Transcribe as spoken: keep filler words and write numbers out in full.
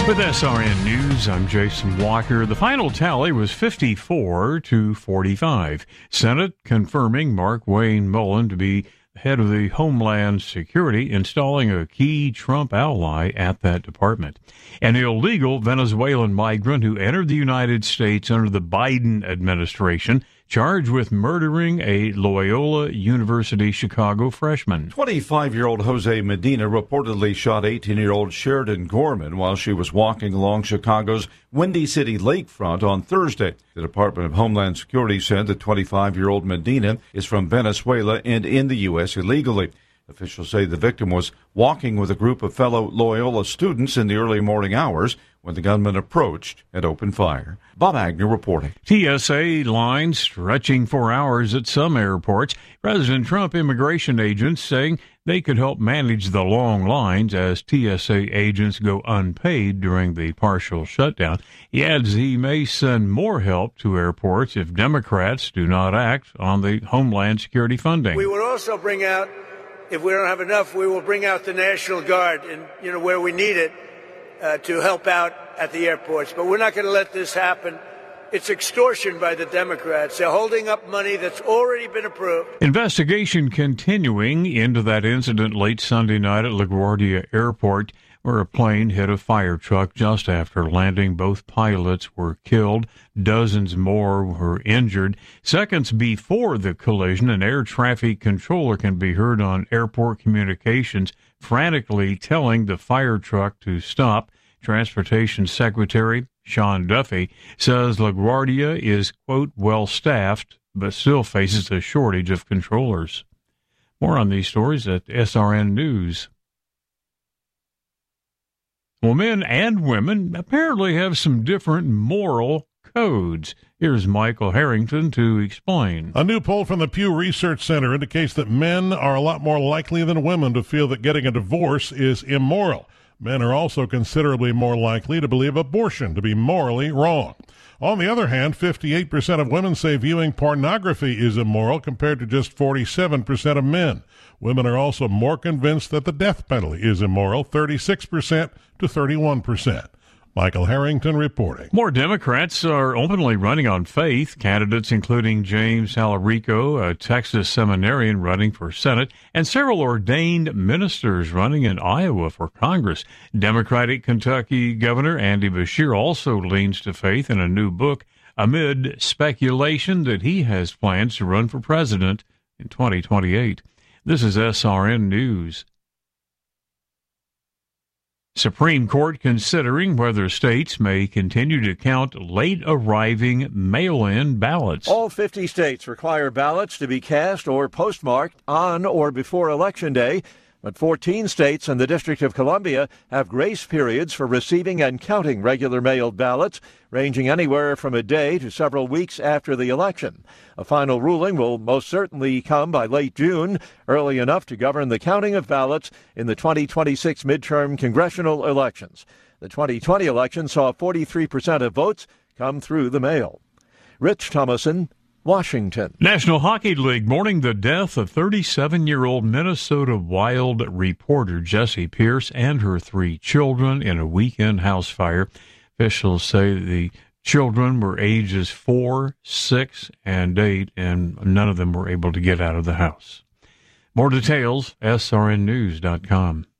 With S R N News, I'm Jason Walker. The final tally was fifty-four to forty-five. Senate confirming Mark Wayne Mullen to be head of the Homeland Security, installing a key Trump ally at that department. An illegal Venezuelan migrant who entered the United States under the Biden administration, charged with murdering a Loyola University Chicago freshman. twenty-five-year-old Jose Medina reportedly shot eighteen-year-old Sheridan Gorman while she was walking along Chicago's Windy City lakefront on Thursday. The Department of Homeland Security said that twenty-five-year-old Medina is from Venezuela and in the U S illegally. Officials say the victim was walking with a group of fellow Loyola students in the early morning hours when the gunman approached and opened fire. Bob Agnew reporting. T S A lines stretching for hours at some airports. President Trump immigration agents saying they could help manage the long lines as T S A agents go unpaid during the partial shutdown. He adds he may send more help to airports if Democrats do not act on the Homeland Security funding. We would also bring out, if we don't have enough, we will bring out the National Guard, and you know where we need it uh, to help out at the airports. But we're not going to let this happen. It's extortion by the Democrats. They're holding up money that's already been approved. Investigation continuing into that incident late Sunday night at LaGuardia Airport, where a plane hit a fire truck just after landing. Both pilots were killed. Dozens more were injured. Seconds before the collision, an air traffic controller can be heard on airport communications frantically telling the fire truck to stop. Transportation Secretary Sean Duffy says LaGuardia is, quote, well-staffed, but still faces a shortage of controllers. More on these stories at S R N News. Well, men and women apparently have some different moral codes. Here's Michael Harrington to explain. A new poll from the Pew Research Center indicates that men are a lot more likely than women to feel that getting a divorce is immoral. Men are also considerably more likely to believe abortion to be morally wrong. On the other hand, fifty-eight percent of women say viewing pornography is immoral compared to just forty-seven percent of men. Women are also more convinced that the death penalty is immoral, thirty-six percent to thirty-one percent. Michael Harrington reporting. More Democrats are openly running on faith. Candidates including James Salarico, a Texas seminarian running for Senate, and several ordained ministers running in Iowa for Congress. Democratic Kentucky Governor Andy Beshear also leans to faith in a new book amid speculation that he has plans to run for president in twenty twenty-eight. This is S R N News. Supreme Court considering whether states may continue to count late-arriving mail-in ballots. All fifty states require ballots to be cast or postmarked on or before Election Day, but fourteen states and the District of Columbia have grace periods for receiving and counting regular mailed ballots, ranging anywhere from a day to several weeks after the election. A final ruling will most certainly come by late June, early enough to govern the counting of ballots in the twenty twenty-six midterm congressional elections. The twenty twenty election saw forty-three percent of votes come through the mail. Rich Thomason, Washington. National Hockey League mourning the death of thirty-seven-year-old Minnesota Wild reporter Jessie Pierce and her three children in a weekend house fire. Officials say the children were ages four, six, and eight, and none of them were able to get out of the house. More details, S R N news dot com.